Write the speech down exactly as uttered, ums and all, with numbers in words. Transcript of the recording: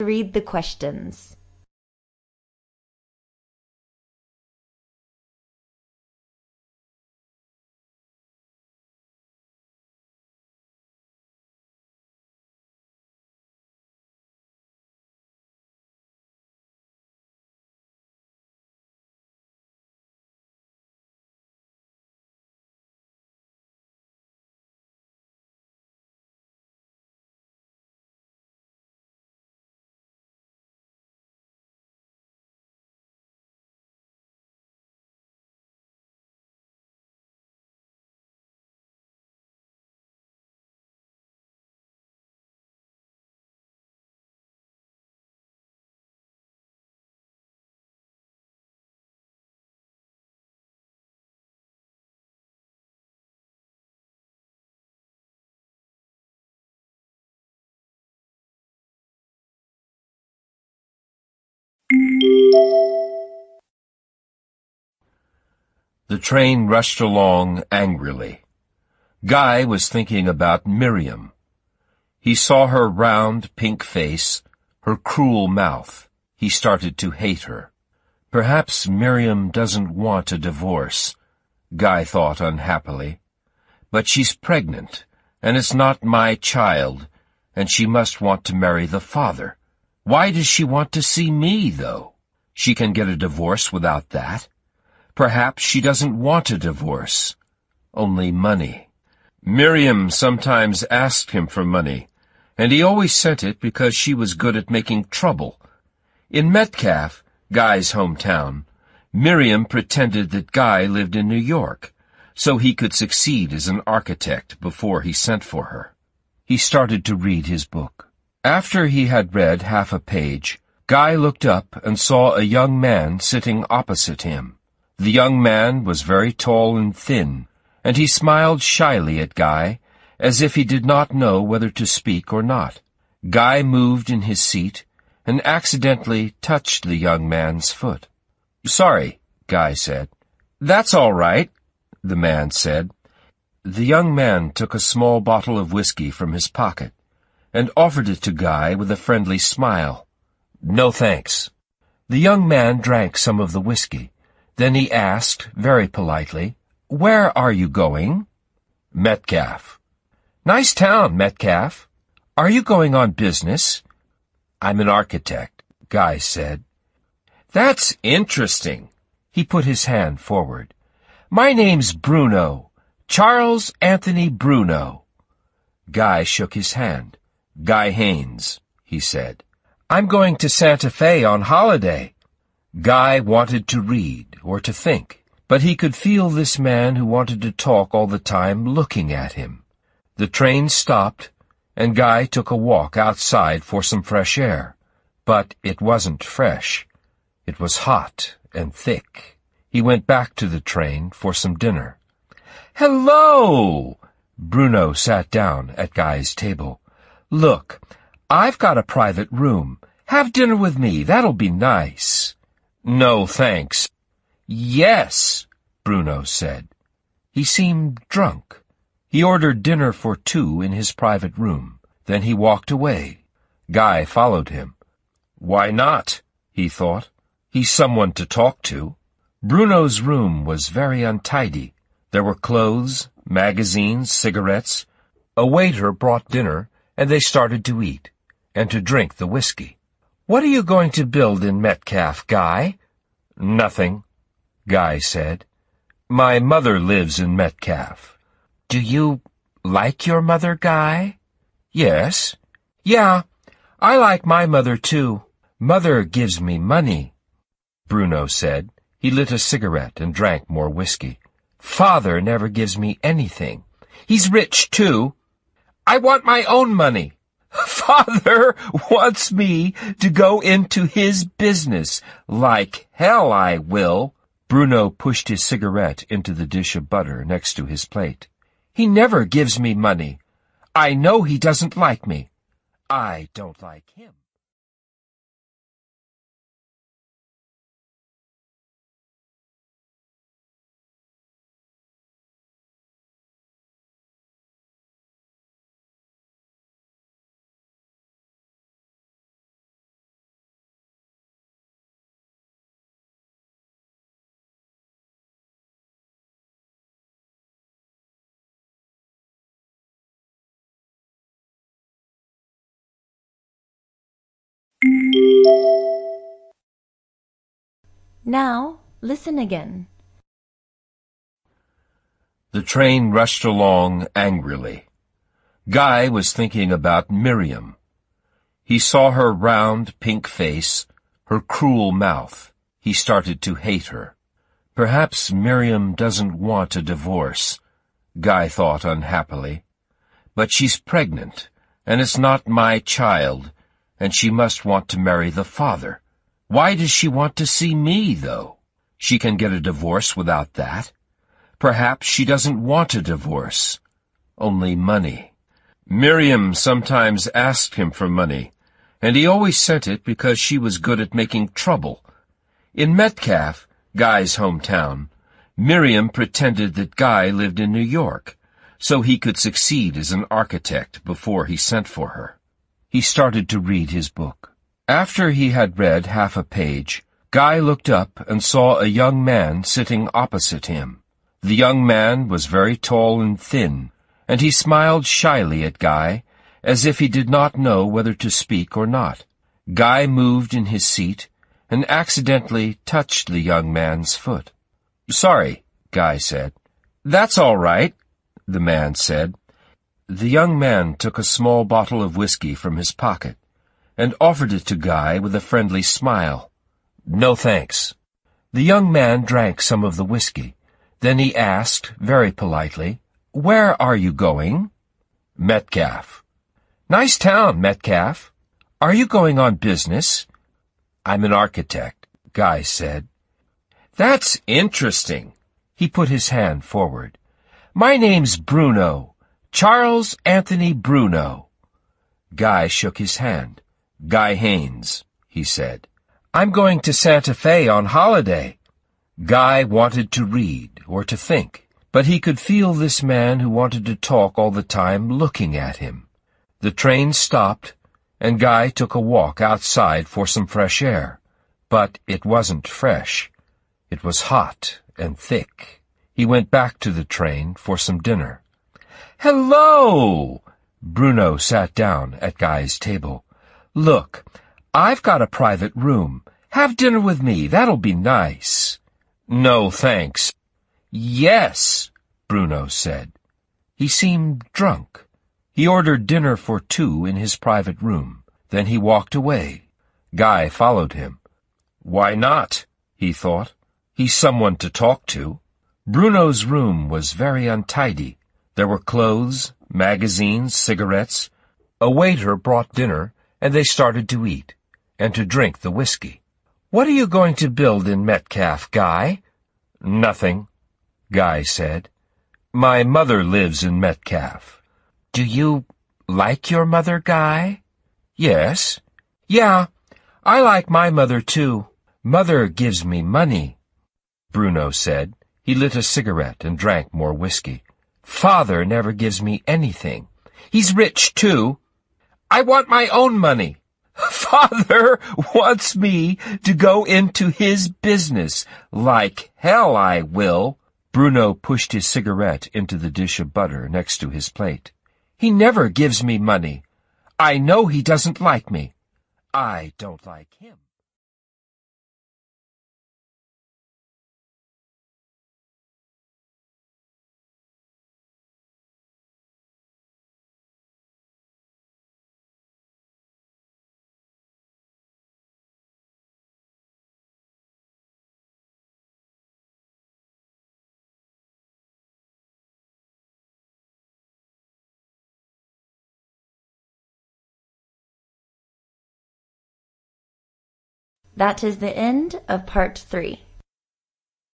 read the questions. The train rushed along angrily. Guy was thinking about Miriam. He saw her round, pink face, her cruel mouth. He started to hate her. Perhaps Miriam doesn't want a divorce, Guy thought unhappily. But she's pregnant, and it's not my child, and she must want to marry the father. Why does she want to see me, though? She can get a divorce without that. Perhaps she doesn't want a divorce, only money. Miriam sometimes asked him for money, and he always sent it because she was good at making trouble. In Metcalf, Guy's hometown, Miriam pretended that Guy lived in New York, so he could succeed as an architect before he sent for her. He started to read his book. After he had read half a page, Guy looked up and saw a young man sitting opposite him. The young man was very tall and thin, and he smiled shyly at Guy, as if he did not know whether to speak or not. Guy moved in his seat and accidentally touched the young man's foot. "Sorry," Guy said. "That's all right," the man said. The young man took a small bottle of whiskey from his pocket and offered it to Guy with a friendly smile. "No thanks." The young man drank some of the whiskey. Then he asked, very politely, "Where are you going?" "Metcalf." "Nice town, Metcalf. Are you going on business?" "I'm an architect," Guy said. "That's interesting." He put his hand forward. "My name's Bruno. Charles Anthony Bruno." Guy shook his hand. "Guy Haines," he said. "I'm going to Santa Fe on holiday." Guy wanted to read or to think, but he could feel this man who wanted to talk all the time looking at him. The train stopped, and Guy took a walk outside for some fresh air. But it wasn't fresh. It was hot and thick. He went back to the train for some dinner. "Hello!" Bruno sat down at Guy's table. "Look, I've got a private room. Have dinner with me. That'll be nice." "No, thanks." "Yes," Bruno said. He seemed drunk. He ordered dinner for two in his private room. Then he walked away. Guy followed him. Why not? He thought. He's someone to talk to. Bruno's room was very untidy. There were clothes, magazines, cigarettes. A waiter brought dinner, and they started to eat, and to drink the whiskey. "What are you going to build in Metcalf, Guy?" "Nothing," Guy said. "My mother lives in Metcalf." "Do you like your mother, Guy?" "Yes." "Yeah, I like my mother, too. Mother gives me money," Bruno said. He lit a cigarette and drank more whiskey. "Father never gives me anything. He's rich, too. I want my own money." "Father wants me to go into his business. Like hell I will." Bruno pushed his cigarette into the dish of butter next to his plate. "He never gives me money. I know he doesn't like me. I don't like him." Now, listen again. The train rushed along angrily. Guy was thinking about Miriam. He saw her round, pink face, her cruel mouth. He started to hate her. Perhaps Miriam doesn't want a divorce, Guy thought unhappily. But she's pregnant, and it's not my child, and she must want to marry the father. Why does she want to see me, though? She can get a divorce without that. Perhaps she doesn't want a divorce, only money. Miriam sometimes asked him for money, and he always sent it because she was good at making trouble. In Metcalf, Guy's hometown, Miriam pretended that Guy lived in New York, so he could succeed as an architect before he sent for her. He started to read his book. After he had read half a page, Guy looked up and saw a young man sitting opposite him. The young man was very tall and thin, and he smiled shyly at Guy, as if he did not know whether to speak or not. Guy moved in his seat and accidentally touched the young man's foot. "Sorry," Guy said. "That's all right," the man said. The young man took a small bottle of whiskey from his pocket and offered it to Guy with a friendly smile. "No thanks." The young man drank some of the whiskey. Then he asked, very politely, "Where are you going?" "Metcalf." "Nice town, Metcalf. Are you going on business?" "I'm an architect," Guy said. "That's interesting." He put his hand forward. "My name's Bruno, Charles Anthony Bruno." Guy shook his hand. "Guy Haines," he said. "I'm going to Santa Fe on holiday." Guy wanted to read or to think, but he could feel this man who wanted to talk all the time looking at him. The train stopped, and Guy took a walk outside for some fresh air. But it wasn't fresh. It was hot and thick. He went back to the train for some dinner. "Hello!" Bruno sat down at Guy's table. "Look, I've got a private room. Have dinner with me. That'll be nice." "No, thanks." "Yes," Bruno said. He seemed drunk. He ordered dinner for two in his private room. Then he walked away. Guy followed him. Why not? He thought. He's someone to talk to. Bruno's room was very untidy. There were clothes, magazines, cigarettes. A waiter brought dinner, and they started to eat, and to drink the whiskey. "What are you going to build in Metcalf, Guy?" "Nothing," Guy said. "My mother lives in Metcalf." "Do you like your mother, Guy?" "Yes." "Yeah, I like my mother, too. Mother gives me money," Bruno said. He lit a cigarette and drank more whiskey. "Father never gives me anything. He's rich, too. I want my own money." "Father wants me to go into his business. Like hell I will." Bruno pushed his cigarette into the dish of butter next to his plate. "He never gives me money. I know he doesn't like me. I don't like him." That is the end of part three.